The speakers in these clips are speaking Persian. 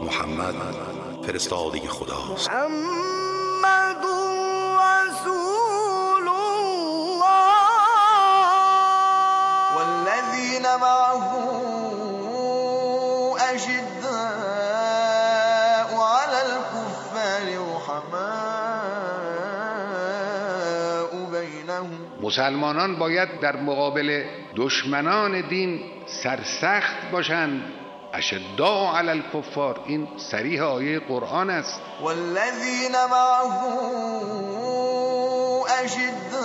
محمد فرستاده خداست. محمد رسول الله والذین معه اشداء علی الكفار رحماء بینهم. مسلمانان باید در مقابل دشمنان دین سرسخت باشند. اشداء علی الکفار، این صریح آیه قرآن است. والذین معه اشداء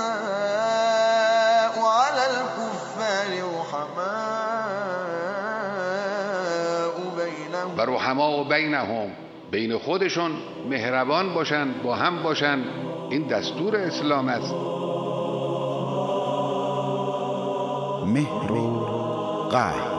علی الکفار رحماء بینهم. و رحماء بینهم، بین خودشون مهربان باشند، با هم باشند. این دستور اسلام است. مهر و قهر.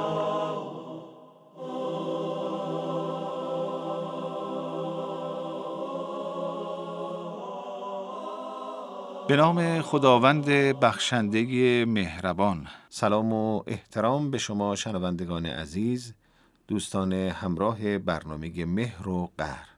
به نام خداوند بخشنده مهربان. سلام و احترام به شما شنوندگان عزیز، دوستان همراه برنامه مهر و قهر.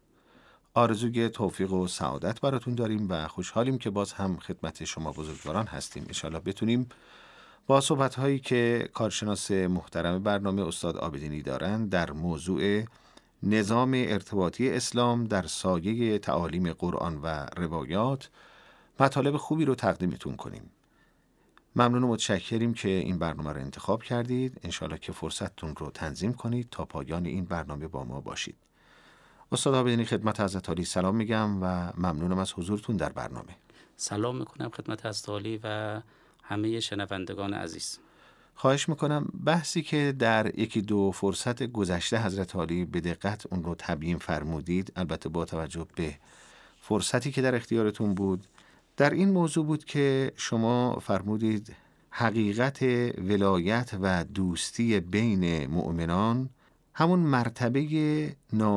آرزوی توفیق و سعادت براتون داریم و خوشحالیم که باز هم خدمت شما بزرگواران هستیم. انشالله بتونیم با صحبت‌هایی که کارشناس محترم برنامه استاد عابدینی دارن در موضوع نظام ارتباطی اسلام در سایه تعالیم قرآن و روایات مطالب خوبی رو تقدیمتون کنیم. ممنون و متشکریم که این برنامه رو انتخاب کردید. انشالله که فرصتتون رو تنظیم کنید تا پایان این برنامه با ما باشید. استاد عابدینی خدمت حضرت عالی سلام میگم و ممنونم از حضورتون در برنامه. سلام میکنم خدمت حضرت عالی و همه شنوندگان عزیز. خواهش میکنم بحثی که در یکی دو فرصت گذشته حضرت عالی به دقت اون رو تبیین فرمودید، البته با توجه به فرصتی که در اختیارتون بود، در این موضوع بود که شما فرمودید حقیقت ولایت و دوستی بین مؤمنان همون مرتبه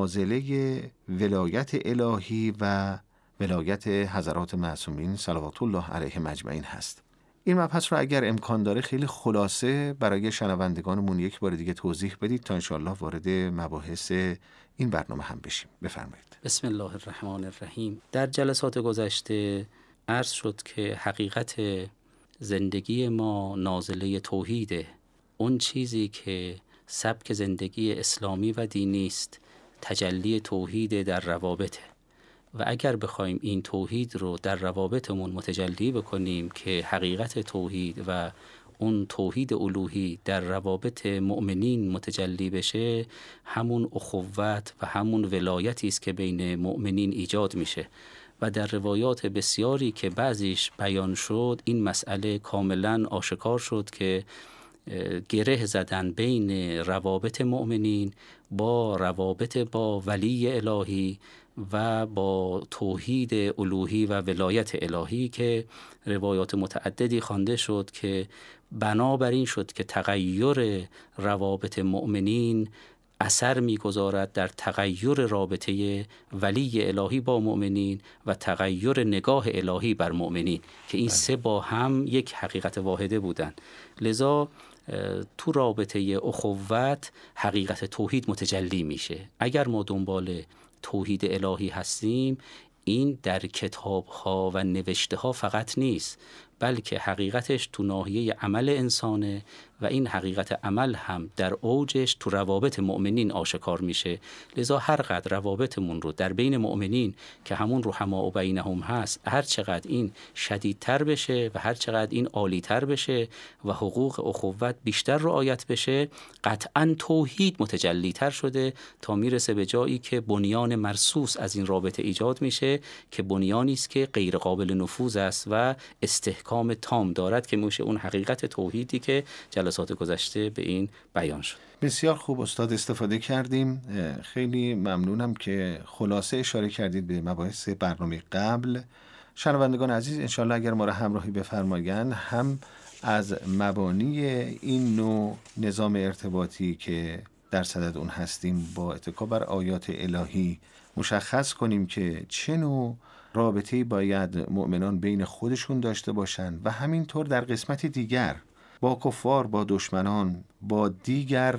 نازله ولایت الهی و ولایت حضرات معصومین صلوات الله علیهم اجمعین هست. این مبحث رو اگر امکان داره خیلی خلاصه برای شنوندگانمون یک بار دیگه توضیح بدید تا انشاءالله وارد مباحث این برنامه هم بشیم. بفرمایید. بسم الله الرحمن الرحیم. در جلسات گذشته عرض شد که حقیقت زندگی ما نازله توحیده. اون چیزی که سبک زندگی اسلامی و دینی است تجلی توحید در روابطه و اگر بخوایم این توحید رو در روابطمون متجلی بکنیم که حقیقت توحید و اون توحید الوهی در روابط مؤمنین متجلی بشه، همون اخوت و همون ولایتی است که بین مؤمنین ایجاد میشه و در روایات بسیاری که بعضیش بیان شد این مسئله کاملا آشکار شد که گره زدن بین روابط مؤمنین با روابط با ولی الهی و با توحید الوهی و ولایت الهی که روایات متعددی خوانده شد که بنابراین شد که تغییر روابط مؤمنین اثر می‌گذارد در تغییر رابطه ولی الهی با مؤمنین و تغییر نگاه الهی بر مؤمنین که این سه با هم یک حقیقت واحده بودند. لذا تو رابطه اخوت حقیقت توحید متجلی میشه. اگر ما دنبال توحید الهی هستیم، این در کتاب‌ها و نوشته‌ها فقط نیست، بلکه حقیقتش تو ناحیه عمل انسانه و این حقیقت عمل هم در اوجش تو روابط مؤمنین آشکار میشه. لذا هر قدر روابطمون رو در بین مؤمنین که همون رحماء بینهم هست، هر چقدر این شدیدتر بشه و هر چقدر این عالیتر بشه و حقوق اخوت بیشتر رعایت بشه، قطعاً توحید متجلی‌تر شده تا میرسه به جایی که بنیان مرصوص از این رابطه ایجاد میشه که بنیانی است که غیر قابل نفوذ است و استحکام تام دارد که میشه اون حقیقت توحیدی که جلسات گذشته به این بیان شد. بسیار خوب استاد، استفاده کردیم. خیلی ممنونم که خلاصه اشاره کردید به مباحث برنامه قبل. شنوندگان عزیز انشالله اگر ما را همراهی بفرمایند هم از مبانی این نوع نظام ارتباطی که در صدد اون هستیم با اتکا بر آیات الهی مشخص کنیم که چه نوع رابطه‌ای باید مؤمنان بین خودشون داشته باشند و همینطور در قسمت دیگر با کفار، با دشمنان، با دیگر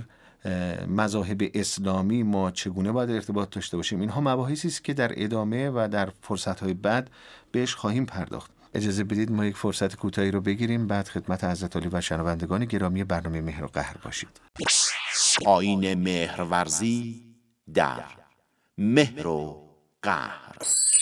مذاهب اسلامی ما چگونه باید ارتباط داشته باشیم، اینها مباحثی است که در ادامه و در فرصت‌های بعد بهش خواهیم پرداخت. اجازه بدید ما یک فرصت کوتاهی رو بگیریم، بعد خدمت حضرت عالی و شنوندگان گرامی برنامه مهر و قهر باشید. آیین مهرورزی در مهر و قهر.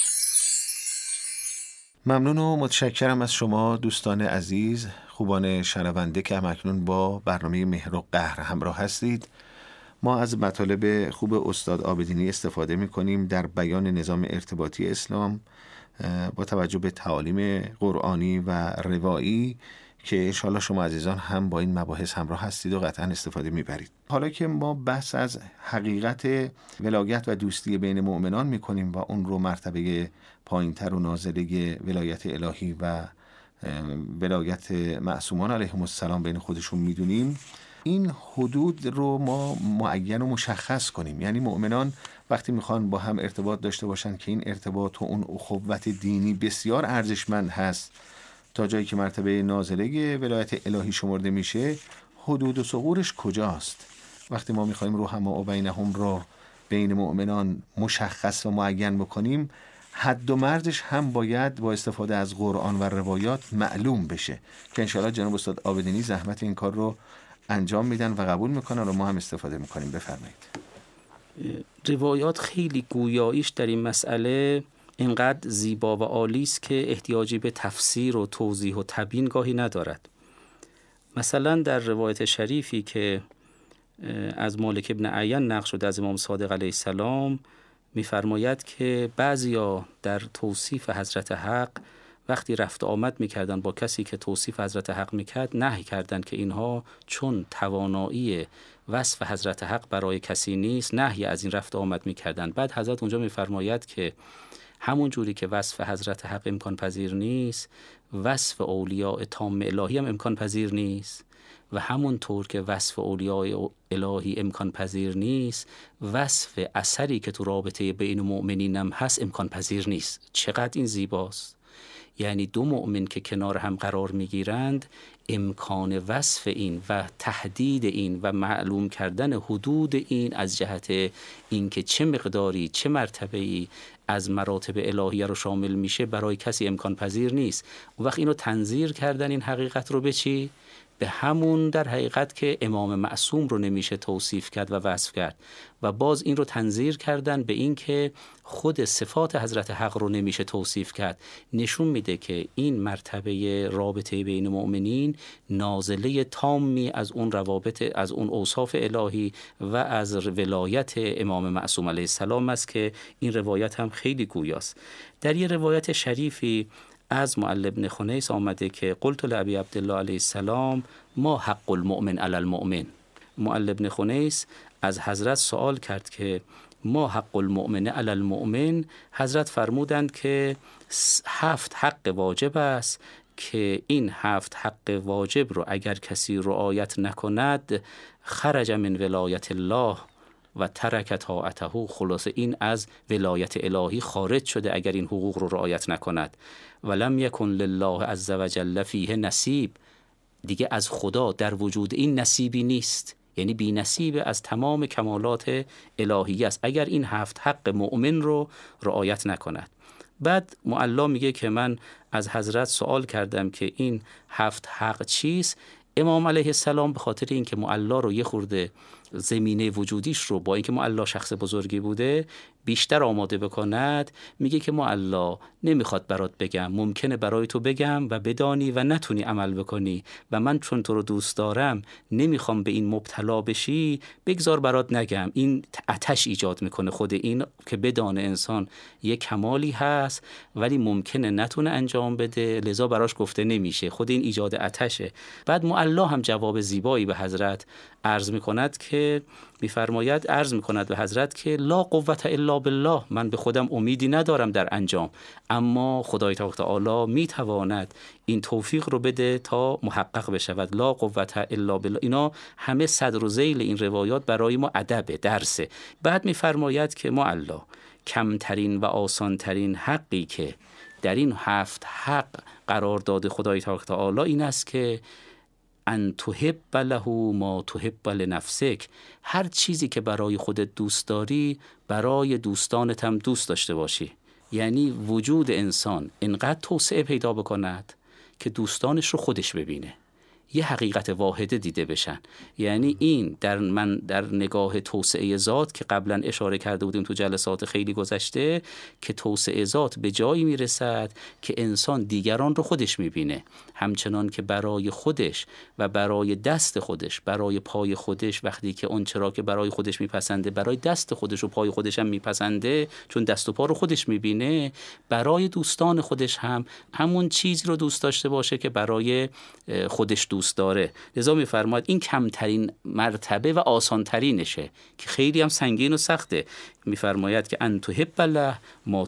ممنون و متشکرم از شما دوستان عزیز، خوبان شنونده که همکنون با برنامه مهر و قهر همراه هستید. ما از مطالب خوب استاد عابدینی استفاده می‌کنیم در بیان نظام ارتباطی اسلام با توجه به تعالیم قرآنی و روایی که انشاءالله شما عزیزان هم با این مباحث همراه هستید و قطعا استفاده میبرید. حالا که ما بحث از حقیقت ولایت و دوستی بین مؤمنان میکنیم و اون رو مرتبه پایینتر و نازله ولایت الهی و ولایت معصومان علیهم السلام بین خودشون میدونیم، این حدود رو ما معین و مشخص کنیم. یعنی مؤمنان وقتی میخوان با هم ارتباط داشته باشن که این ارتباط و اون اخوت دینی بسیار ارزشمند هست تا جایی که مرتبه نازله ولایت الهی شمرده میشه، حدود و ثغورش کجاست؟ وقتی ما میخوایم رحما و بینهم را بین مؤمنان مشخص و معین بکنیم، حد و مرزش هم باید با استفاده از قرآن و روایات معلوم بشه که انشاءالله جناب استاد عابدینی زحمت این کار رو انجام میدن و قبول میکنن و ما هم استفاده میکنیم. بفرمایید. روایات خیلی گویاییش در این مسئله اینقدر زیبا و عالی است که احتیاجی به تفسیر و توضیح و تبیین گاهی ندارد. مثلا در روایت شریفی که از مالک ابن عین نقل شده از امام صادق علیه السلام می‌فرماید که بعضیا در توصیف حضرت حق وقتی رفت آمد می‌کردن با کسی که توصیف حضرت حق می‌کرد، نهی کردند که اینها چون توانایی وصف حضرت حق برای کسی نیست، نهی از این رفت آمد می‌کردن. بعد حضرت اونجا می‌فرماید که همون جوری که وصف حضرت حق امکان پذیر نیست، وصف اولیاء تام الهی هم امکان پذیر نیست، و همون طور که وصف اولیاء الهی امکان پذیر نیست، وصف اثری که تو رابطه بین مؤمنین هم هست امکان پذیر نیست. چقدر این زیباست! یعنی دو مؤمن که کنار هم قرار میگیرند، امکان وصف این و تحدید این و معلوم کردن حدود این از جهت اینکه چه مقداری چه مرتبه‌ای از مراتب الهیه رو شامل میشه برای کسی امکان پذیر نیست. اون وقت اینو تنظیر کردن این حقیقت رو به چی؟ به همون در حقیقت که امام معصوم رو نمیشه توصیف کرد و وصف کرد، و باز این رو تنظیر کردن به این که خود صفات حضرت حق رو نمیشه توصیف کرد. نشون میده که این مرتبه رابطه بین مؤمنین نازله تامی از اون روابط، از اون اوصاف الهی و از ولایت امام معصوم علیه السلام است که این روایت هم خیلی گویاست. در یه روایت شریفی از معل بن خنیس آمده که قلت لابی عبدالله علیه السلام ما حق المؤمن علی المؤمن. معل بن خنیس از حضرت سوال کرد که ما حق المؤمن علی المؤمن. حضرت فرمودند که 7 حق واجب است که این 7 حق واجب رو اگر کسی رعایت نکند خرج من ولایت الله و ترک طاعته. خلاص این از ولایت الهی خارج شده اگر این حقوق رو رعایت نکند. ولم یکن لله عز وجل فیه نصیب. دیگه از خدا در وجود این نصیبی نیست، یعنی بی نصیب از تمام کمالات الهی است اگر این 7 حق مؤمن رو رعایت نکند. بعد معلا میگه که من از حضرت سوال کردم که این 7 حق چیست؟ امام علیه السلام به خاطر اینکه معلا رو یه خورده زمینه وجودیش رو با اینکه معلا شخص بزرگی بوده بیشتر آماده بکند، میگه که معلا نمیخواد برات بگم، ممکنه برای تو بگم و بدانی و نتونی عمل بکنی، و من چون تو رو دوست دارم نمیخوام به این مبتلا بشی، بگذار برات نگم. این آتش ایجاد میکنه خود این که بدانه انسان یک کمالی هست ولی ممکنه نتونه انجام بده، لذا براش گفته نمیشه، خود این ایجاد آتشه. بعد معلا هم جواب زیبایی به حضرت عرض میکند که میفرماید عرض میکند به حضرت که لا قوت الا بالله، من به خودم امیدی ندارم در انجام، اما خدای تعالی میتواند این توفیق رو بده تا محقق بشود. لا قوت الا بالله. اینا همه صدر و ذیل این روایات برای ما ادب درسه. بعد میفرماید که معلا کمترین و آسانترین حقی که در این 7 حق قرار داده خدای تعالی این است که ان تحب له ما تحب لنفسک، هر چیزی که برای خودت دوست داری برای دوستانت هم دوست داشته باشی. یعنی وجود انسان اینقدر توسعه پیدا بکند که دوستانش رو خودش ببینه، یه حقیقت واحده دیده بشن. یعنی این در نگاه توسعه ذات که قبلا اشاره کرده بودیم تو جلسات خیلی گذشته، که توسعه ذات به جایی میرسد که انسان دیگران رو خودش میبینه، همچنان که برای خودش و برای دست خودش، برای پای خودش، وقتی که اون چرا که برای خودش میپسنده برای دست خودش و پای خودش هم میپسنده، چون دست و پا رو خودش میبینه، برای دوستان خودش هم همون چیزی رو دوست داشته باشه که برای خودش دوست داره. لذا میفرماید این کمترین مرتبه و آسانترینشه که خیلی هم سنگین و سخته. میفرماید که ان تحب له ما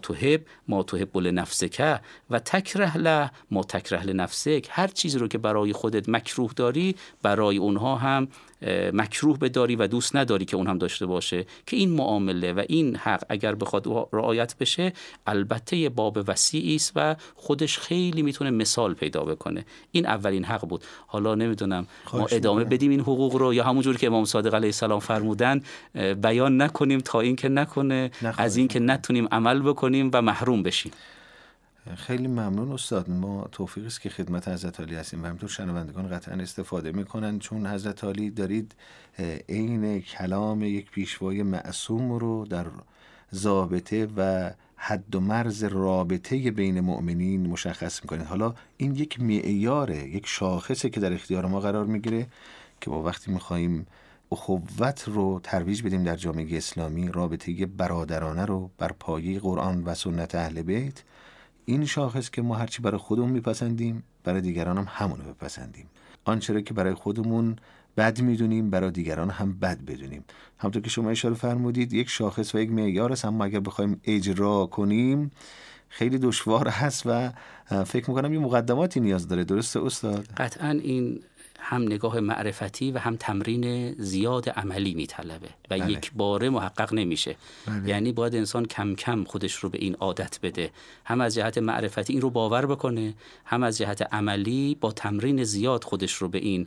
تحب لنفسک و تکره له ما تکره لنفسک، هر چیزی رو که برای خودت مکروه داری برای اونها هم مکروه بداری و دوست نداری که اون هم داشته باشه، که این معامله و این حق اگر بخواد رعایت بشه البته یه باب وسیعی است و خودش خیلی میتونه مثال پیدا بکنه. این اولین حق بود. حالا نمیدونم ما ادامه بدیم این حقوق رو یا همونجوری که امام صادق علیه السلام فرمودن بیان نکنیم تا این که نکنه از این که نتونیم عمل بکنیم و محروم بشیم. خیلی ممنون استاد. ما توفیقی است که خدمت حضرت علی هستیم و همینطور شنوندگان قطعا استفاده میکنن، چون حضرت علی دارید عین کلام یک پیشوای معصوم رو در ضابطه و حد و مرز رابطه بین مؤمنین مشخص میکنید. حالا این یک معیاره، یک شاخصه که در اختیار ما قرار میگیره که ما وقتی میخواییم اخوت رو ترویج بدیم در جامعه اسلامی، رابطه برادرانه رو بر پایه قرآن و سنت اهل بیت، این شاخص که ما هرچی برای خودمون میپسندیم برای دیگران هم همونو بپسندیم، آنچه را که برای خودمون بد میدونیم برای دیگران هم بد بدونیم. همونطور که شما اشاره فرمودید یک شاخص و یک معیار است، اما اگر بخوایم اجرا کنیم خیلی دشوار هست و فکر میکنم یه مقدماتی نیاز داره. درسته استاد؟ قطعا این هم نگاه معرفتی و هم تمرین زیاد عملی میطلبه و بله. یک باره محقق نمیشه. بله. یعنی باید انسان کم کم خودش رو به این عادت بده، هم از جهت معرفتی این رو باور بکنه، هم از جهت عملی با تمرین زیاد خودش رو به این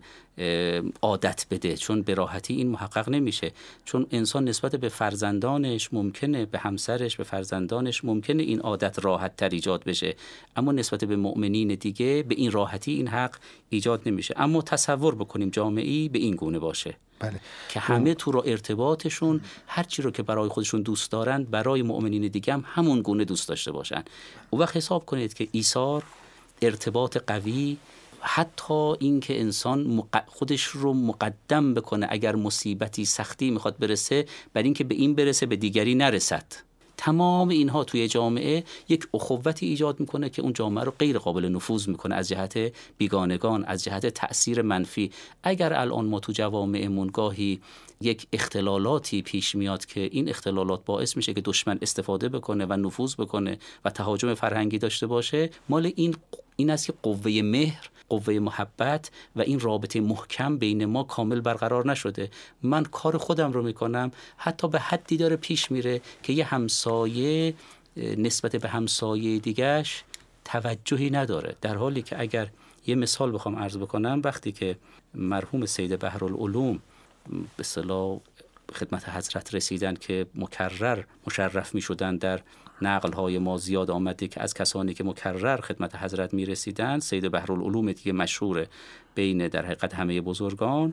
عادت بده، چون به راحتی این محقق نمیشه. چون انسان نسبت به فرزندانش ممکنه، به همسرش، به فرزندانش ممکنه این عادت راحت تر ایجاد بشه، اما نسبت به مؤمنین دیگه به این راحتی این حق ایجاد نمیشه. اما تصور بکنیم جامعه‌ای به این گونه باشه، بله. که همه تو رو ارتباطشون هر چی رو که برای خودشون دوست دارن برای مؤمنین دیگه هم همون گونه دوست داشته باشن. اون وقت حساب کنید که ایثار، ارتباط قوی، حتی این که انسان خودش رو مقدم بکنه اگر مصیبتی سختی میخواد برسه بر این که به این برسه به دیگری نرسد، تمام اینها توی جامعه یک اخوتی ایجاد میکنه که اون جامعه رو غیر قابل نفوذ میکنه از جهت بیگانگان، از جهت تأثیر منفی. اگر الان ما تو جوامعمون گاهی یک اختلالاتی پیش میاد که این اختلالات باعث میشه که دشمن استفاده بکنه و نفوذ بکنه و تهاجم فرهنگی داشته باشه، مال این است که قوه مهر، قوه محبت و این رابطه محکم بین ما کامل برقرار نشده. من کار خودم رو میکنم، حتی به حدی داره پیش میره که یه همسایه نسبت به همسایه دیگهش توجهی نداره، در حالی که اگر یه مثال بخوام عرض بکنم، وقتی که مرحوم سید بحرالعلوم به اصطلاح خدمت حضرت رسیدن که مکرر مشرف می شدن، در نقل‌های ما زیاد آمده که از کسانی که مکرر خدمت حضرت می رسیدن سید بحرالعلوم دیگه مشهوره بین در حقیقت همه بزرگان،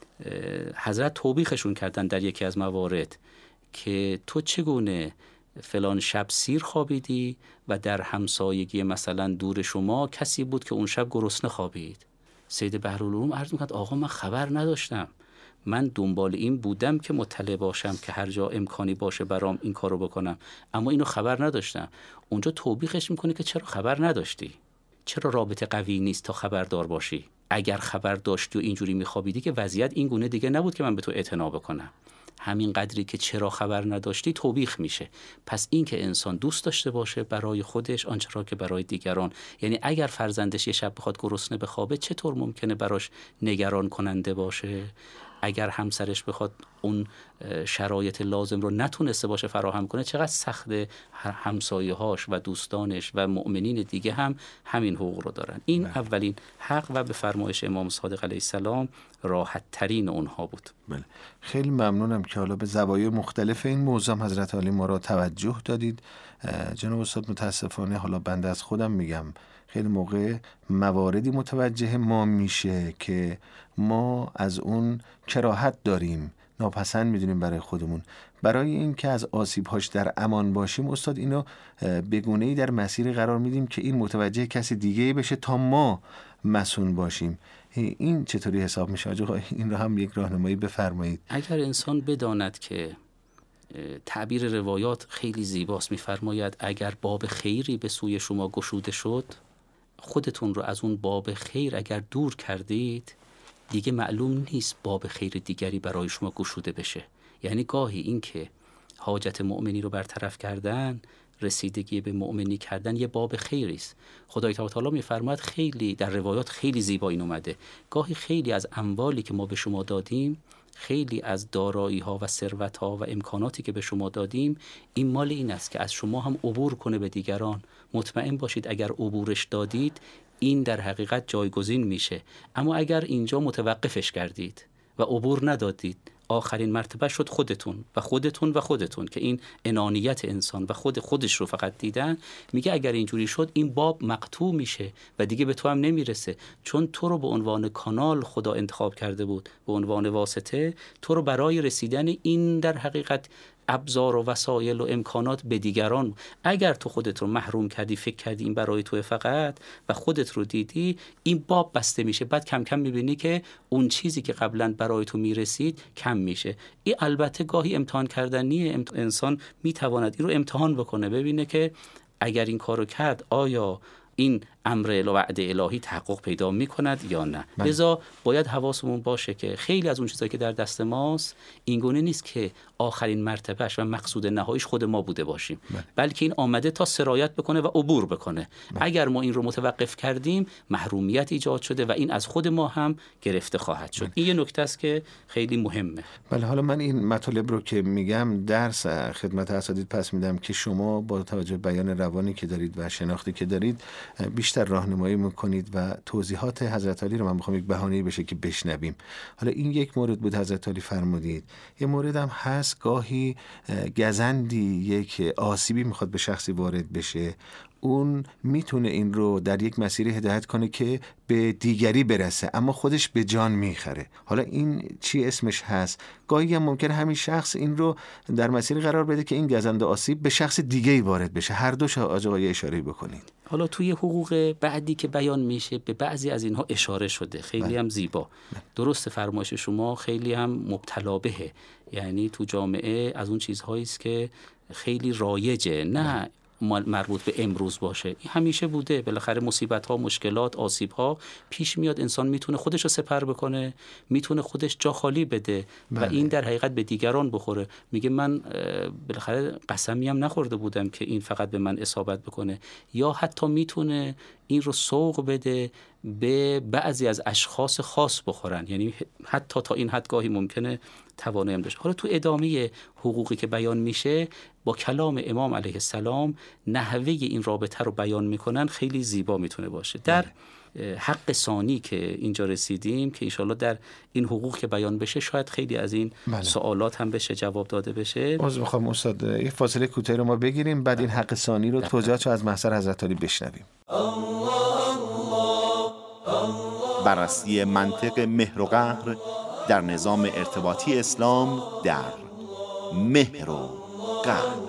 حضرت توبیخشون کردن در یکی از موارد که تو چگونه فلان شب سیر خوابیدی و در همسایگی مثلا دور شما کسی بود که اون شب گرسنه خوابید. سید بحرالعلوم عرض می‌کرد آقا من خبر نداشتم، من دنبال این بودم که مطلع باشم که هر جا امکانی باشه برام این کارو بکنم، اما اینو خبر نداشتم. اونجا توبیخش میکنه که چرا خبر نداشتی؟ چرا رابطه قوی نیست تا خبردار باشی؟ اگر خبر داشتی و اینجوری میخوابیدی که وضعیت این گونه دیگه نبود که من به تو اعتنا بکنم. همین قدری که چرا خبر نداشتی توبیخ میشه. پس این که انسان دوست داشته باشه برای خودش آنچه را که برای دیگران، یعنی اگر فرزندش یه شب بخواد گرسنه بخوابه چطور ممکنه براش نگران کننده باشه؟ اگر همسرش بخواد اون شرایط لازم رو نتونسته باشه فراهم کنه، چقدر سخته همسایه‌هاش و دوستانش و مؤمنین دیگه هم همین حقوق رو دارن. این اولین حق و به فرمایش امام صادق علیه السلام راحت ترین اونها بود. بله. خیلی ممنونم که حالا به زوایای مختلف این موضوع حضرت عالی ما را توجه دادید. جناب استاد متاسفانه حالا بنده از خودم میگم خیلی موقع مواردی متوجه ما میشه که ما از اون کراهت داریم، ناپسند میدونیم برای خودمون. برای این که از آسیب‌هاش در امان باشیم استاد اینو به گونه‌ای در مسیری قرار میدیم که این متوجه کسی دیگه بشه تا ما مسئول باشیم. این چطوری حساب میشه آقا؟ این رو هم یک راهنمایی بفرمایید. اگر انسان بداند که تعبیر روایات خیلی زیباست، میفرماید اگر باب خیری به سوی شما گشوده شد، خودتون رو از اون باب خیر اگر دور کردید دیگه معلوم نیست باب خیر دیگری برای شما گشوده بشه. یعنی گاهی این که حاجت مؤمنی رو برطرف کردن، رسیدگی به مؤمنی کردن یه باب خیری است. خدای تعالی میفرماید خیلی در روایات خیلی زیبا این اومده، گاهی خیلی از اموالی که ما به شما دادیم، خیلی از دارایی ها و ثروت ها و امکاناتی که به شما دادیم، این مال این است که از شما هم عبور کنه به دیگران. مطمئن باشید اگر عبورش دادید این در حقیقت جایگزین میشه. اما اگر اینجا متوقفش کردید و عبور ندادید، آخرین مرتبه شد خودتون و خودتون و خودتون که این انانیت انسان و خودش رو فقط دیدن. میگه اگر اینجوری شد این باب مقطوع میشه و دیگه به تو هم نمیرسه، چون تو رو به عنوان کانال خدا انتخاب کرده بود، به عنوان واسطه تو رو برای رسیدن این در حقیقت ابزار و وسایل و امکانات به دیگران. اگر تو خودت رو محروم کردی، فکر کردی این برای تو فقط و خودت رو دیدی، این باب بسته میشه. بعد کم کم میبینی که اون چیزی که قبلا برای تو میرسید کم میشه. این البته گاهی امتحان کردنیه. انسان میتواند این رو امتحان بکنه، ببینه که اگر این کارو کرد آیا این امر وعده الهی تحقق پیدا میکند یا نه. لذا باید حواسمون باشه که خیلی از اون چیزایی که در دست ماست این گونه نیست که آخرین مرتبهش و مقصود نهاییش خود ما بوده باشیم، بلکه این آمده تا سرایت بکنه و عبور بکنه. اگر ما این رو متوقف کردیم محرومیت ایجاد شده و این از خود ما هم گرفته خواهد شد. این یه نکته است که خیلی مهمه. بله، حالا من این مطالب رو که میگم درس خدمت اساتید پس میدم که شما با توجه به بیان روانی که دارید و شناختی که دارید بیشتر راهنمایی میکنید و توضیحات حضرت علی رو من میخوام یک بهانه‌ای بشه که بشنویم. حالا این یک مورد بود حضرت علی فرمودید. یه مورد هم هست گاهی گزندی یک آسیبی میخواد به شخصی وارد بشه، اون میتونه این رو در یک مسیری هدایت کنه که به دیگری برسه اما خودش به جان میخره. حالا این چی اسمش هست؟ گاهی هم ممکنه همین شخص این رو در مسیری قرار بده که این گزند آسیب به شخص دیگه‌ای وارد بشه. هر دوش آقای اشاره بکنید. حالا توی حقوق بعدی که بیان میشه به بعضی از اینها اشاره شده، خیلی هم زیبا. درست فرمایش شما خیلی هم مبتلا بهه، یعنی تو جامعه از اون چیزهایی است که خیلی رایجه، نه مربوط به امروز باشه. این همیشه بوده. بالاخره مصیبت ها، مشکلات، آسیب ها پیش میاد، انسان میتونه خودش رو سپر بکنه، میتونه خودش جا خالی بده و این در حقیقت به دیگران بخوره. میگه من بالاخره قسمی هم نخورده بودم که این فقط به من اصابت بکنه، یا حتی میتونه این رو سوق بده به بعضی از اشخاص خاص بخورن، یعنی حتی تا این حدگاهی ممکنه توانایی هم داشته. حالا تو ادامه حقوقی که بیان میشه با کلام امام علیه السلام نحوه این رابطه رو بیان میکنن، خیلی زیبا میتونه باشه. در حق ثانی که اینجا رسیدیم که انشالله در این حقوق که بیان بشه شاید خیلی از این سوالات هم بشه جواب داده بشه. عذر میخوام استاد، یک فاصله کوتاهی رو ما بگیریم، بعد این حق ثانی رو توضیحاتش از محضر حضرت علی بشنویم. بررسی منطق مهر و قهر در نظام ارتباطی اسلام در مهر و قهر.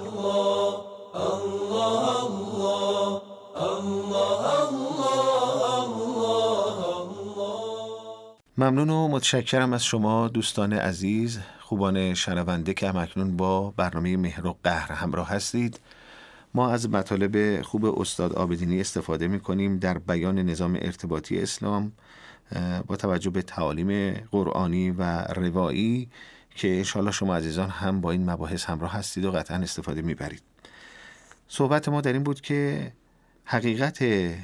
ممنون و متشکرم از شما دوستان عزیز، خوبان شنونده که همکنون با برنامه مهر و قهر همراه هستید. ما از مطالب خوب استاد عابدینی استفاده می‌کنیم در بیان نظام ارتباطی اسلام با توجه به تعالیم قرآنی و روایی که انشاءالله شما عزیزان هم با این مباحث همراه هستید و قطعا استفاده میبرید. صحبت ما در این بود که حقیقت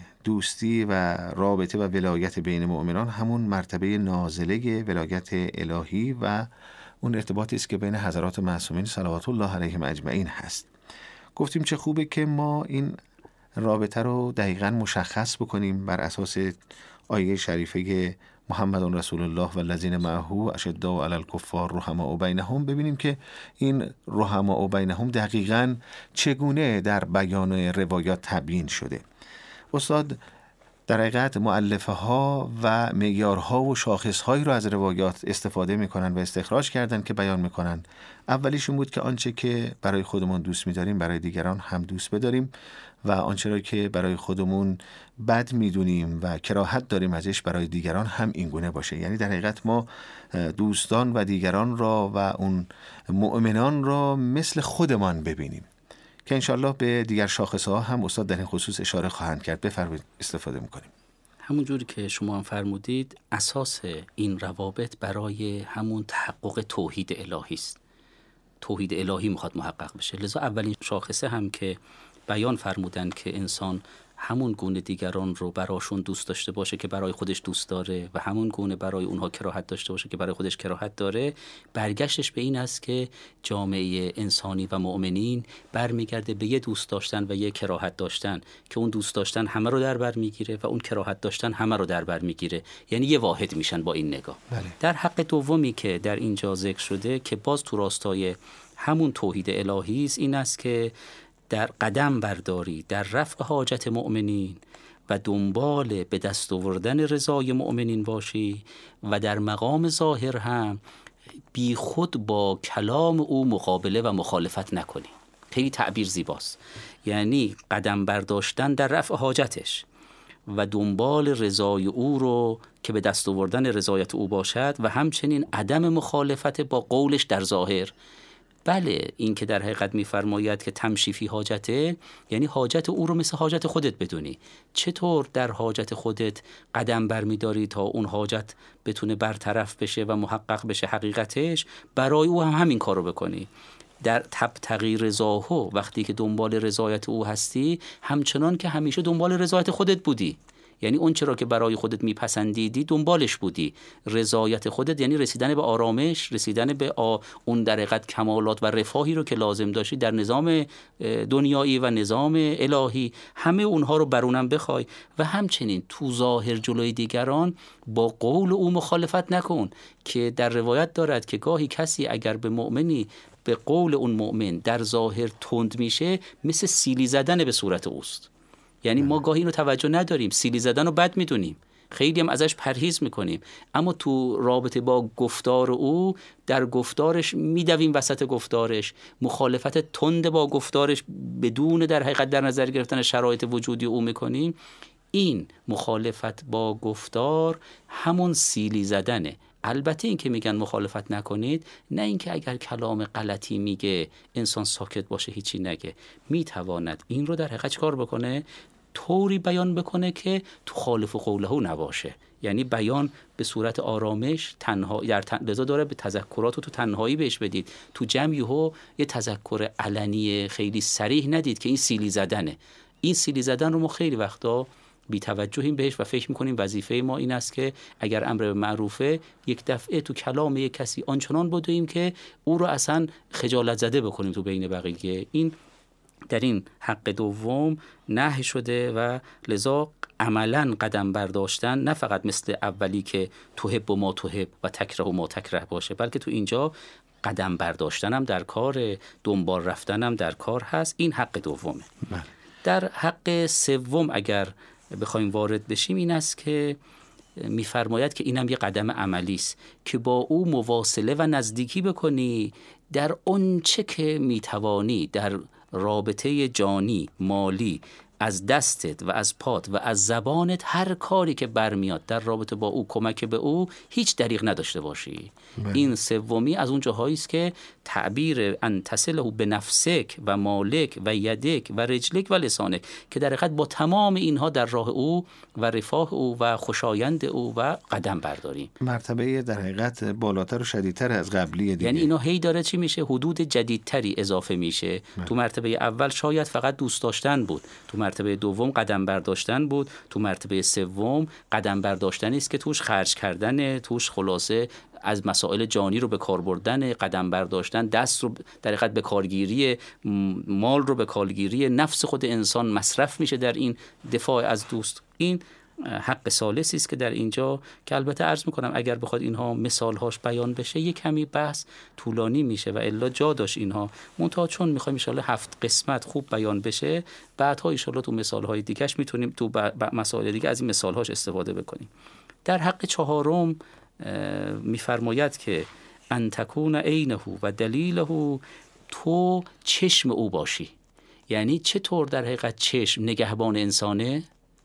دوستی و رابطه و ولایت بین مؤمنان همون مرتبه نازله ولایت الهی و اون ارتباطی است که بین حضرات معصومین صلوات الله علیهم اجمعین هست. گفتیم چه خوبه که ما این رابطه رو دقیقاً مشخص بکنیم بر اساس آیه شریفه محمد رسول الله و الذین معه اشداء علی الکفار رحماء بینهم، ببینیم که این رحماء بینهم دقیقاً چگونه در بیان روایات تبیین شده. استاد در حقیقت مؤلفه ها و معیارها و شاخصهایی رو از روایات استفاده میکنن و استخراج کردن که بیان میکنن. اولیشون بود که آنچه که برای خودمون دوست میداریم برای دیگران هم دوست بداریم و آنچه را که برای خودمون بد میدونیم و کراهت داریم ازش برای دیگران هم اینگونه باشه. یعنی در حقیقت ما دوستان و دیگران را و اون مؤمنان را مثل خودمان ببینیم که انشالله به دیگر شاخصها هم استاد در این خصوص اشاره خواهند کرد. بفرمایید استفاده میکنیم. همونجوری که شما هم فرمودید اساس این روابط برای همون تحقق توحید الهی است. توحید الهی میخواد محقق بشه، لذا اولین شاخصه هم که بیان فرمودن که انسان همون گونه دیگران رو براشون دوست داشته باشه که برای خودش دوست داره و همون گونه برای اونها کراهت داشته باشه که برای خودش کراهت داره، برگشتش به این است که جامعه انسانی و مؤمنین برمیگرده به یه دوست داشتن و یه کراهت داشتن که اون دوست داشتن همه رو در بر میگیره و اون کراهت داشتن همه رو در بر میگیره، یعنی یه واحد میشن با این نگاه. در حق دومی که در اینجا ذکر شده که باز تو راستای همون توحید الهی است، این است که در قدم برداری در رفع حاجت مؤمنین و دنبال به دست آوردن رضای مؤمنین باشی و در مقام ظاهر هم بی خود با کلام او مقابله و مخالفت نکنی. خیلی تعبیر زیباست. یعنی قدم برداشتن در رفع حاجتش و دنبال رضای او رو که به دست آوردن رضایت او باشد و همچنین عدم مخالفت با قولش در ظاهر. بله، این که در حقیقت می‌فرماید که تمشی حاجته، یعنی حاجت او رو مثل حاجت خودت بدونی. چطور در حاجت خودت قدم برمی‌داری تا اون حاجت بتونه برطرف بشه و محقق بشه حقیقتش، برای او هم همین کارو بکنی. در تغییر رضاهو، وقتی که دنبال رضایت او هستی، همچنان که همیشه دنبال رضایت خودت بودی، یعنی اون چرا که برای خودت میپسندیدی دنبالش بودی. رضایت خودت یعنی رسیدن به آرامش، رسیدن به اون در حقیقت کمالات و رفاهی رو که لازم داشتی در نظام دنیایی و نظام الهی، همه اونها رو برونم بخوای و همچنین تو ظاهر جلوی دیگران با قول او مخالفت نکن، که در روایت دارد که گاهی کسی اگر به مؤمنی به قول اون مؤمن در ظاهر تند میشه، مثل سیلی زدن به صورت اوست. یعنی ما گاهی اینو توجه نداریم، سیلی زدن رو بد میدونیم، خیلی هم ازش پرهیز میکنیم، اما تو رابطه با گفتار او، در گفتارش میدویم وسط گفتارش، مخالفت تند با گفتارش بدون در حقیقت در نظر گرفتن شرایط وجودی او میکنیم. این مخالفت با گفتار همون سیلی زدنه. البته این که میگن مخالفت نکنید، نه اینکه اگر کلام غلطی میگه انسان ساکت باشه هیچی نگه. میتواند این رو در حقیقت کار بکنه، طوری بیان بکنه که تو خالف قوله نباشه، یعنی بیان به صورت آرامش، تنها لذا داره به تذکرات رو تو تنهایی بهش بدید، تو جمعی ها یه تذکر علنی خیلی صریح ندید که این سیلی زدنه. این سیلی زدن رو ما خیلی وقتا بی توجهیم بهش و فکر میکنیم وظیفه ما این است که اگر امر به معروفه یک دفعه تو کلام یک کسی آنچنان بدویم که او رو اصلا خجالت زده بکنیم تو بین بقیه. این در این حق دوم نهی شده و لذا عملا قدم برداشتن نه فقط مثل اولی که تحب و ما تحب و تکره و ما تکره باشه، بلکه تو اینجا قدم برداشتنم در کار، دنبال رفتنم در کار هست. این حق دومه. در حق سوم اگر بخوایم وارد بشیم، این است که می‌فرماید که اینم یه قدم عملی است که با او مواصله و نزدیکی بکنی در اون چه که میتوانی در رابطه جانی، مالی، از دستت و از پات و از زبانت هر کاری که برمیاد در رابطه با او کمک به او هیچ دریغ نداشته باشی. این سومی از اون جاهایی است که تعبیر ان تصله به نفسک و مالک و یدک و رجلک و لسانک، که در حقیقت با تمام اینها در راه او و رفاه او و خوشایند او و قدم برداریم. مرتبه در حقیقت بالاتر و شدیدتر از قبلی دیگه، یعنی اینا هی داره چی میشه؟ حدود جدیدتری اضافه میشه. تو مرتبه اول شاید فقط دوست داشتن بود، تو مرتبه دوم قدم برداشتن بود، تو مرتبه سوم قدم برداشتنی است که توش خرج کردن، توش خلاصه از مسائل جانی رو به کار بردن، قدم برداشتن، دست رو در حقیقت به کارگیری، مال رو به کارگیری، نفس خود انسان مصرف میشه در این دفاع از دوست. این حق ثالثی است که در اینجا، که البته عرض میکنم اگر بخواد اینها مثالهاش بیان بشه یک کمی بحث طولانی میشه و الا جا داشت اینها، منتها چون میخوایم ان شاءالله 7 قسمت خوب بیان بشه، بعدها ان شاءالله تو مثالهای دیگهش میتونیم تو مسائل دیگه از این مثالهاش استفاده بکنیم. در حق چهارم میفرماید که ان تکون عینه و دلیله، تو چشم او باشی. یعنی چطور در حقیقت چشم نگهبان انسانه؟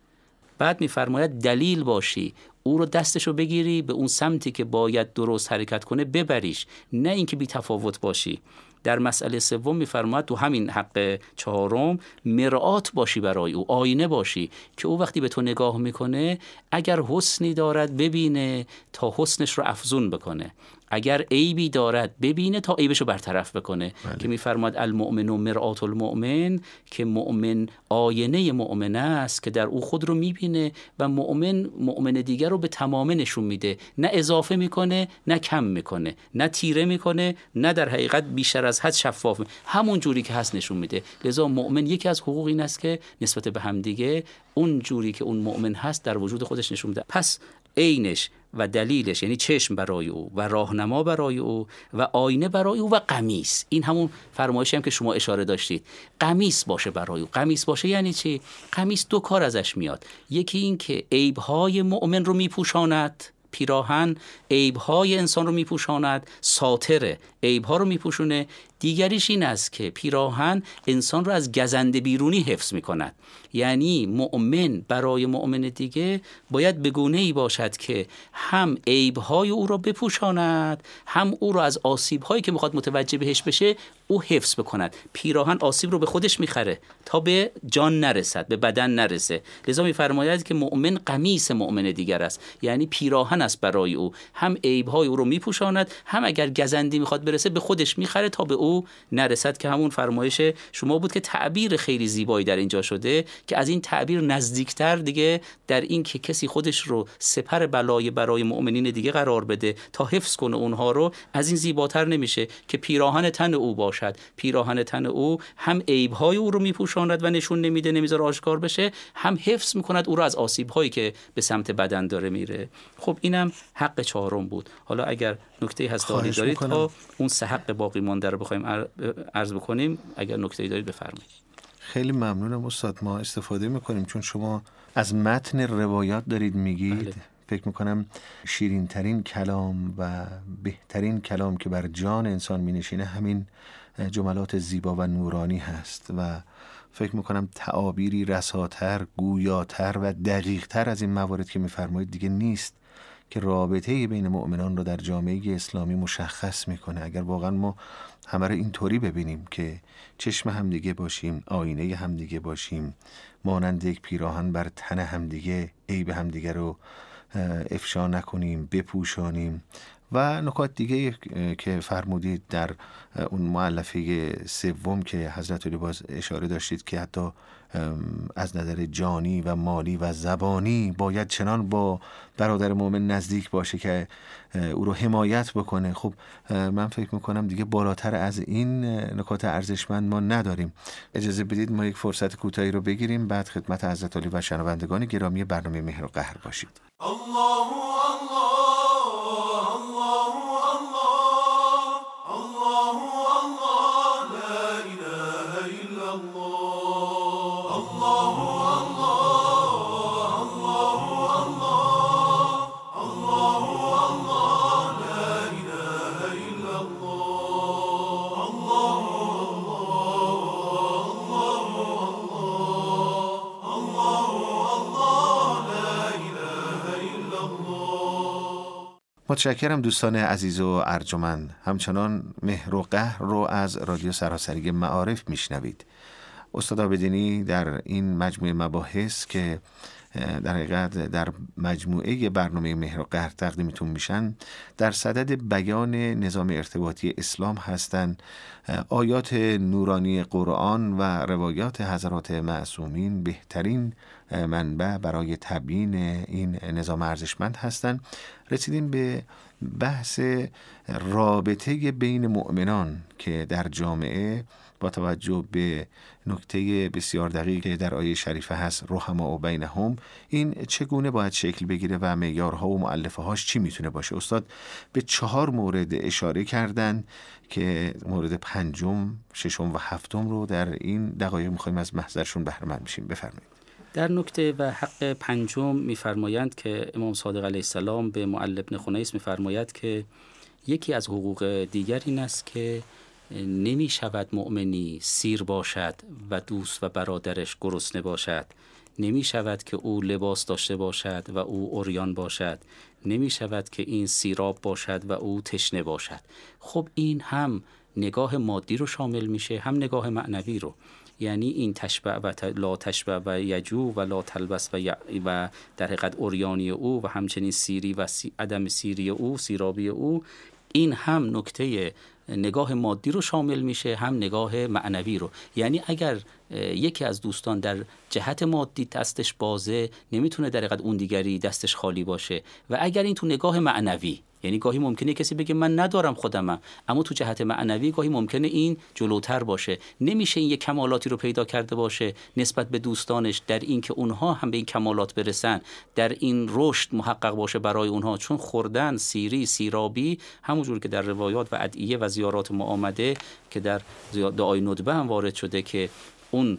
بعد میفرماید دلیل باشی، او رو دستشو بگیری به اون سمتی که باید درست حرکت کنه ببریش، نه اینکه بی تفاوت باشی. در مسئله سوم میفرماید تو همین حق چهارم مرآت باشی برای او، آینه باشی که او وقتی به تو نگاه میکنه اگر حسنی دارد ببینه تا حسنش رو افزون بکنه، اگر عیبی دارد ببینه تا عیبش رو برطرف بکنه. که میفرماد المؤمن و مرآت المؤمن، که مؤمن آینه مؤمن است که در او خود رو میبینه و مؤمن دیگر رو به تمامه نشون میده، نه اضافه میکنه نه کم میکنه، نه تیره میکنه نه در حقیقت بیشتر از حد شفاف، همون جوری که هست نشون میده. لذا مؤمن یکی از حقوق این است که نسبت به هم دیگه اون جوری که اون مؤمن هست در وجود خودش نشون میده. پس عینش و دلیلش یعنی چشم برای او و راهنما برای او و آینه برای او و قمیص. این همون فرمایشی هم که شما اشاره داشتید، قمیص باشه برای او. قمیص باشه یعنی چی؟ قمیص دو کار ازش میاد، یکی این که عیب‌های مؤمن رو میپوشاند، پیراهن عیب‌های انسان رو میپوشاند، ساتر عیب‌ها رو میپوشونه. دیگریش این است که پیراهن انسان رو از گزنده بیرونی حفظ میکند. یعنی مؤمن برای مؤمن دیگه باید به گونه‌ای باشد که هم عیب‌های او را بپوشاند، هم او را از آسیب‌هایی که میخواد متوجه بهش بشه او حفظ بکند. پیراهن آسیب رو به خودش میخره تا به جان نرسد، به بدن نرسه. لذا میفرماید که مؤمن قمیص مؤمن دیگر است، یعنی پیراهن است برای او، هم عیب‌های او رو میپوشاند، هم اگر گزندی میخواد برسه به خودش میخره تا به او نرسد. که همون فرمایش شما بود که تعبیر خیلی زیبایی در اینجا شده که از این تعبیر نزدیکتر دیگه در این که کسی خودش رو سپر بلای برای مؤمنین دیگه قرار بده تا حفظ کنه اونها رو، از این زیباتر نمیشه که پیراهن تن او باشد. پیراهن تن او هم عیب‌های او رو میپوشاند و نشون نمیده، نمیذاره آشکار بشه، هم حفظ میکند او رو از آسیب‌هایی که به سمت بدن داره میره. خب اینم حق چهارم بود. حالا اگر نکته‌ای هست دارید تا اون سه حق باقی مانده رو بخوایم عرض بکنیم، اگر نکته‌ای دارید بفرمایید. خیلی ممنونم استاد، ما استفاده میکنیم چون شما از متن روایات دارید میگید. بله. فکر میکنم شیرین ترین کلام و بهترین کلام که بر جان انسان مینشینه همین جملات زیبا و نورانی هست و فکر میکنم تعابیری رساتر، گویاتر و دقیقتر از این موارد که میفرمایید دیگه نیست که رابطه بین مؤمنان رو در جامعه اسلامی مشخص میکنه. اگر واقعا ما همه رو اینطوری ببینیم که چشم همدیگه باشیم، آینه همدیگه باشیم، مانند یک پیراهن بر تن همدیگه عیب همدیگه رو افشا نکنیم، بپوشانیم و نکات دیگه که فرمودید در اون مؤلفه سوم که حضرت علی باز اشاره داشتید که حتی از نظر جانی و مالی و زبانی باید چنان با برادر مؤمن نزدیک باشه که او رو حمایت بکنه. خب من فکر میکنم دیگه بالاتر از این نکات ارزشمند ما نداریم. اجازه بدید ما یک فرصت کوتاهی رو بگیریم، بعد خدمت حضرت علی و شنوندگان گرامی برنامه مهر و قهر باشید. الله متشکرم دوستان عزیز و ارجمند. همچنان مهر و قهر رو از رادیو سراسری معارف میشنوید. استاد عابدینی در این مجموعه مباحث که در حقیقت در مجموعه برنامه مهر و قهر تقدیمتون میشن در صدد بیان نظام ارتباطی اسلام هستند. آیات نورانی قرآن و روایات حضرات معصومین بهترین منبع برای تبیین این نظام ارزشمند هستند. رسیدیم به بحث رابطه بین مؤمنان که در جامعه با توجه به نکته بسیار دقیقی در آیه شریفه هست، رحماء بینهم، این چگونه باید شکل بگیره و معیارها و مؤلفه هاش چی میتونه باشه؟ استاد به 4 مورد اشاره کردن که مورد 5، 6 و 7 رو در این دقایق میخوایم از محضرشون بهره مند بشیم. بفرمایید. در نکته و حق 5 میفرمایند که امام صادق علیه السلام به معل ابن خنیس میفرماید که یکی از حقوق دیگر این است که نمی شود مؤمنی سیر باشد و دوست و برادرش گرسنه باشد، نمی شود که او لباس داشته باشد و او عریان باشد، نمی شود که این سیراب باشد و او تشنه باشد. خب این هم نگاه مادی رو شامل میشه، هم نگاه معنوی رو. یعنی این تشبع و لا تشبع و یجو و لا تلبس و در حقیقت عریانی او و همچنین سیری و عدم سیری او، سیرابی او، این هم نکته نگاه مادی رو شامل میشه، هم نگاه معنوی رو. یعنی اگر یکی از دوستان در جهت مادی دستش بازه، نمیتونه در حقیقت اون دیگری دستش خالی باشه. و اگر این تو نگاه معنوی، یعنی گاهی ممکنه کسی بگه من ندارم خودمم، اما تو جهت معنوی گاهی ممکنه این جلوتر باشه. نمیشه این یک کمالاتی رو پیدا کرده باشه نسبت به دوستانش، در این که اونها هم به این کمالات برسن، در این رشد محقق باشه برای اونها. چون خوردن، سیری، سیرابی، همونجور که در روایات و ادعیه و زیارات ما آمده که در دعای ندبه هم وارد شده که اون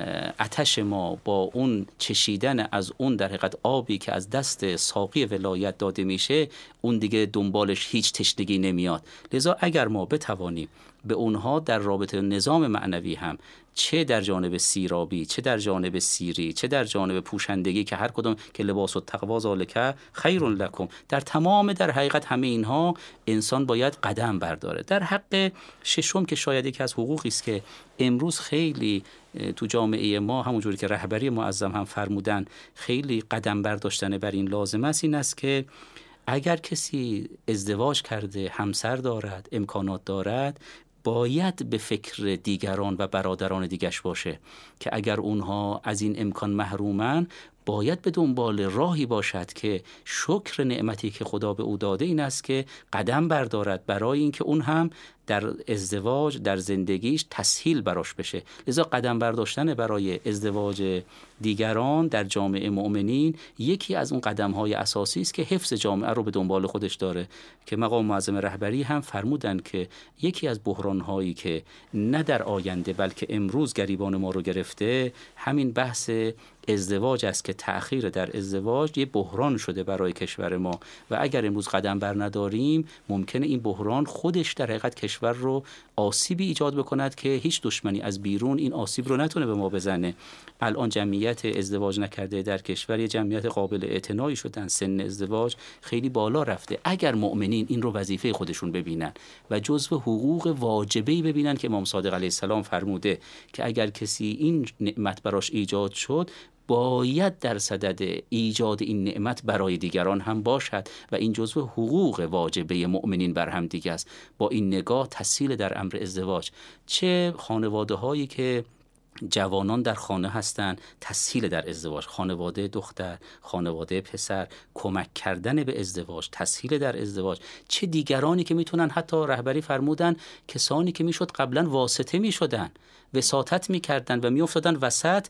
آتش ما با اون چشیدن از اون در حقیقت آبی که از دست ساقی ولایت داده میشه، اون دیگه دنبالش هیچ تشنگی نمیاد. لذا اگر ما بتوانیم به اونها در رابطه نظام معنوی هم، چه در جانب سیرابی، چه در جانب سیری، چه در جانب پوشندگی که هر کدوم که لباس و تقوا ذالک خیر لکم، در تمام در حقیقت همه اینها انسان باید قدم برداره. در حق 6 که شاید یکی از حقوقی است که امروز خیلی تو جامعه ما، همونجوری که رهبری معظم هم فرمودن، خیلی قدم برداشتن بر این لازم است، این است که اگر کسی ازدواج کرده، همسر دارد، امکانات دارد، باید به فکر دیگران و برادران دیگش باشه که اگر اونها از این امکان محرومن، باید به دنبال راهی باشد که شکر نعمتی که خدا به او داده این است که قدم بردارد برای اینکه اون هم در ازدواج، در زندگیش تسهیل براش بشه. لذا قدم برداشتن برای ازدواج دیگران در جامعه مؤمنین یکی از اون قدم‌های اساسی است که حفظ جامعه رو به دنبال خودش داره، که مقام معظم رهبری هم فرمودن که یکی از بحران‌هایی که نه در آینده بلکه امروز گریبان ما رو گرفته، همین بحث ازدواج است که تأخیر در ازدواج یه بحران شده برای کشور ما و اگر امروز قدم بر نداریم، ممکنه این بحران خودش در حقیقت کشور رو آسیبی ایجاد بکند که هیچ دشمنی از بیرون این آسیب رو نتونه به ما بزنه. الان جمعیت ازدواج نکرده در کشور یه جمعیت قابل اعتنایی شدن، سن ازدواج خیلی بالا رفته. اگر مؤمنین این رو وظیفه خودشون ببینن و جزو حقوق واجبه‌ای ببینن که امام صادق علیه السلام فرموده که اگر کسی این نعمت براش ایجاد شد، باید در صدد ایجاد این نعمت برای دیگران هم باشد و این جزو حقوق واجبه مؤمنین بر هم دیگه است. با این نگاه تسهیل در امر ازدواج، چه خانواده هایی که جوانان در خانه هستند، تسهیل در ازدواج، خانواده دختر، خانواده پسر، کمک کردن به ازدواج، تسهیل در ازدواج، چه دیگرانی که میتونن، حتی رهبری فرمودن کسانی که میشد قبلا واسطه میشدن، وساطت میکردن و میافتادن وسط،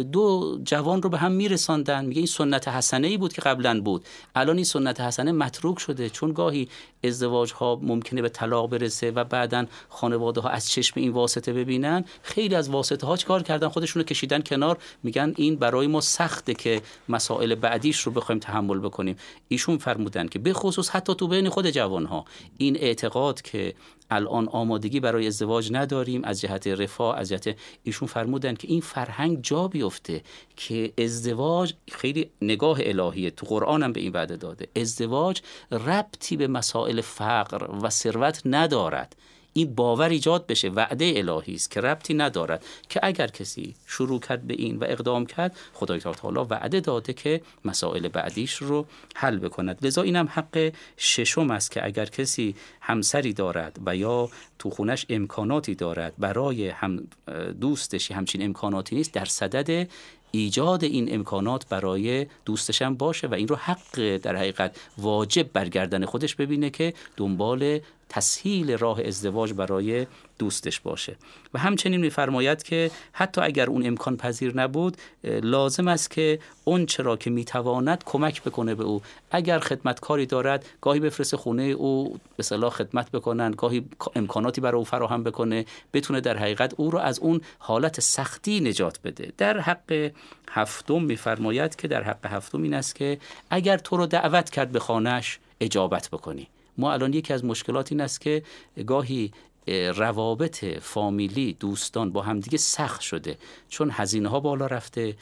دو جوان رو به هم میرساندن. میگه این سنت حسنه‌ای بود که قبلا بود، الان این سنت حسنه متروک شده، چون گاهی ازدواج ها ممکنه به طلاق برسه و بعدن خانواده ها از چشم این واسطه ببینن. خیلی از واسطه ها چیکار کردن؟ خودشون رو کشیدن کنار، میگن این برای ما سخته که مسائل بعدیش رو بخوایم تحمل بکنیم. ایشون فرمودن که به خصوص حتی تو بین خود جوان ها این اعتقاد که الان آمادگی برای ازدواج نداریم از جهت رفاه، از جهت، ایشون فرمودن که این فرهنگ جا بیفته که ازدواج خیلی نگاه الهیه، تو قرآن هم به این وعده داده، ازدواج ربطی به مسائل فقر و ثروت ندارد. این باور ایجاد بشه وعده الهی است که ربطی ندارد که اگر کسی شروع کرد به این و اقدام کرد، خدای تعالی وعده داده که مسائل بعدیش رو حل بکند. لذا اینم حق ششم است که اگر کسی همسری دارد و یا تو خونش امکاناتی دارد، برای هم دوستش همچین امکاناتی نیست، در صدد ایجاد این امکانات برای دوستش هم باشه و این رو حق در حقیقت واجب برگردن خودش ببینه که دنبال تسهیل راه ازدواج برای دوستش باشه. و همچنین می‌فرماید که حتی اگر اون امکان پذیر نبود، لازم است که اون چرا که میتواند کمک بکنه به او. اگر خدمتکاری دارد، گاهی بفرسته خونه او به اصطلاح خدمت بکنن، گاهی امکاناتی برای او فراهم بکنه، بتونه در حقیقت او رو از اون حالت سختی نجات بده. در حق هفتم می‌فرماید که در حق هفتم این است که اگر تو رو دعوت کرد به خانه‌اش، اجابت بکنی. ما الان یکی از مشکلات این است که گاهی روابط فامیلی دوستان با همدیگه سخت شده، چون هزینه ها بالا رفته،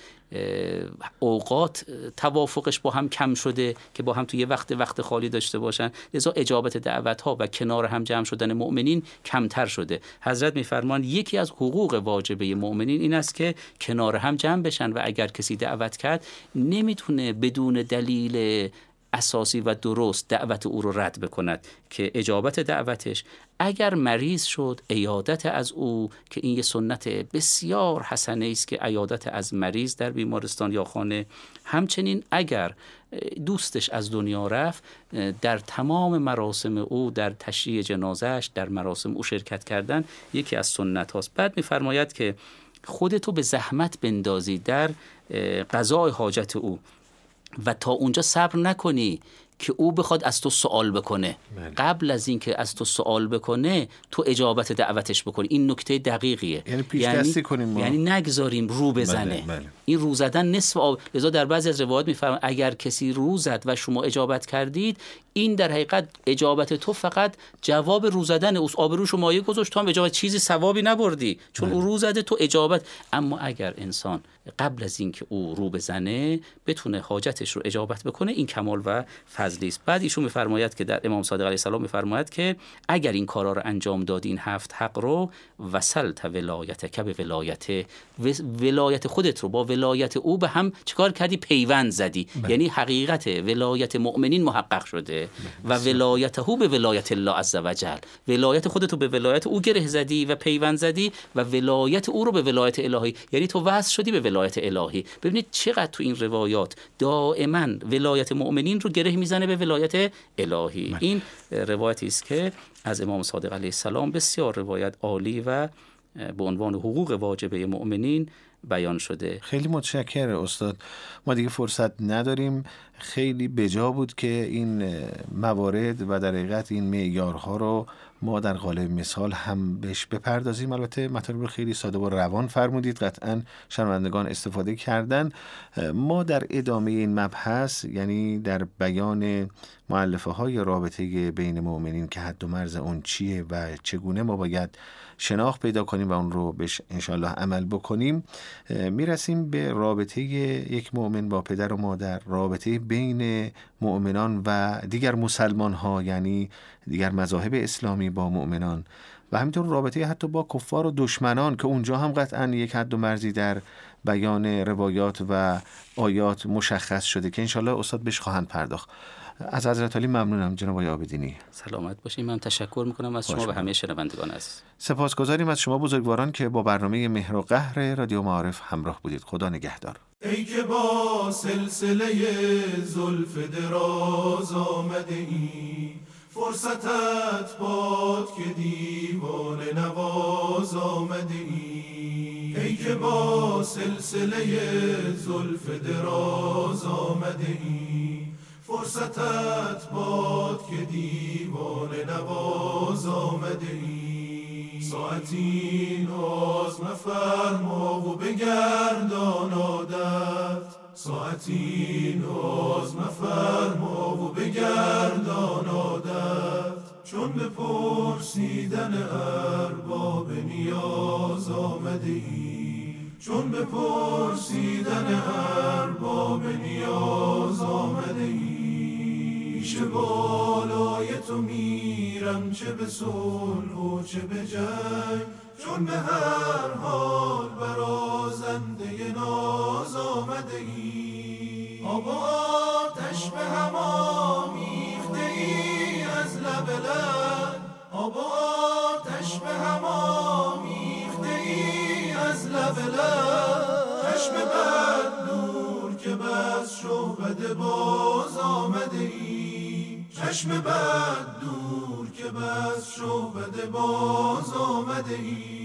اوقات توافقش با هم کم شده که با هم تو یه وقت خالی داشته باشن، لذا اجابت دعوت ها و کنار هم جمع شدن مؤمنین کمتر شده. حضرت میفرمان یکی از حقوق واجبه مؤمنین این است که کنار هم جمع بشن و اگر کسی دعوت کرد نمیتونه بدون دلیل اساسی و درست دعوت او رو رد بکند، که اجابت دعوتش، اگر مریض شد عیادت از او، که این یه سنت بسیار حسنه است که عیادت از مریض در بیمارستان یا خانه. همچنین اگر دوستش از دنیا رفت، در تمام مراسم او، در تشییع جنازهش، در مراسم او شرکت کردن یکی از سنت هاست. بعد میفرماید که خودتو به زحمت بندازی در قضای حاجت او و تا اونجا صبر نکنی که او بخواد از تو سوال بکنه. قبل از این که از تو سوال بکنه تو اجابت دعوتش بکنی. این نکته دقیقیه. یعنی پیش دستی کنیم ما. یعنی نگذاریم رو بزنه. بله. این رو زدن نصف آب. لذا در بعضی از روایات میفرمان اگر کسی رو زد و شما اجابت کردید، این در حقیقت اجابت تو فقط جواب رو زدن اوست. آبروشو مایه گذاشت، تو هم اجابت چیزی ثوابی نبردی، چون او رو زده تو اجابت. اما اگر انسان قبل از اینکه او رو بزنه بتونه حاجتش رو اجابت بکنه، این کمال و فضلی است. بعد ایشون میفرماید که در امام صادق علیه السلام میفرماید که اگر این کارا رو انجام دادی، این 7 حق رو، وصلت ولایتک به ولایت خودت رو با ولایت او به هم چیکار کردی؟ پیوند زدی. یعنی حقیقت ولایت مؤمنین محقق شده و ولایته به ولایت الله عز وجل. ولایت خودت رو به ولایت او گره زدی و پیوند زدی و ولایت او رو به ولایت الهی، یعنی تو وصل شدی به ولایت الهی. ببینید چقدر تو این روایات دائما ولایت مؤمنین رو گره میزنه به ولایت الهی. این روایتی است که از امام صادق علیه السلام بسیار روایت عالی و به عنوان حقوق واجبه مؤمنین بیان شده. خیلی متشکرم استاد. ما دیگه فرصت نداریم. خیلی بجا بود که این موارد و در حقیقت این معیارها رو ما در قالب مثال هم بهش بپردازیم. البته مطالب رو خیلی ساده و روان فرمودید، قطعاً شنوندگان استفاده کردن. ما در ادامه این مبحث، یعنی در بیان مؤلفه های رابطه بین مؤمنین که حد و مرز اون چیه و چگونه ما باید شناخت پیدا کنیم و اون رو بهش انشالله عمل بکنیم، میرسیم به رابطه یک مؤمن با پدر و مادر، رابطه بین مؤمنان و دیگر مسلمان ها، یعنی دیگر مذاهب اسلامی با مؤمنان، و همینطور رابطه حتی با کفار و دشمنان که اونجا هم قطعا یک حد و مرزی در بیان روایات و آیات مشخص شده که انشالله استاد بهش خواهند پرداخت. از حضرت علی ممنونم جناب آقای عابدینی. سلامت باشید. من تشکر میکنم از شما و همه شنوندگان عزیز. سپاسگزاریم از شما بزرگواران که با برنامه مهر و قهر رادیو معارف همراه بودید. خدا نگهدار. ای که با سلسله زلف دراز آمده ای، فرصتت باد که دیوانه نواز آمده ای. ای که با سلسله زلف دراز آمده ای، فرصتت باد که دیوانه نواز آمده ای. ساعتی ناز مفرما و بگردان عادت، ساعتی ناز مفرما و بگردان عادت. چون به پرسیدن ارباب نیاز آمده ای، چون به پرسیدن ارباب نیاز آمده ای. پیش بالای تو میرم، چه به صلح و چه به جنگ، چون به هر حال برازنده ناز آمده ای. آب و آتش به هم آمیخته ای از لب لب، آب و آتش به هم آمیخته ای از لب لب. چشم بد دور که بس شعبده باز آمده ای، چشم بد دور که بس شعبده باز آمده ای.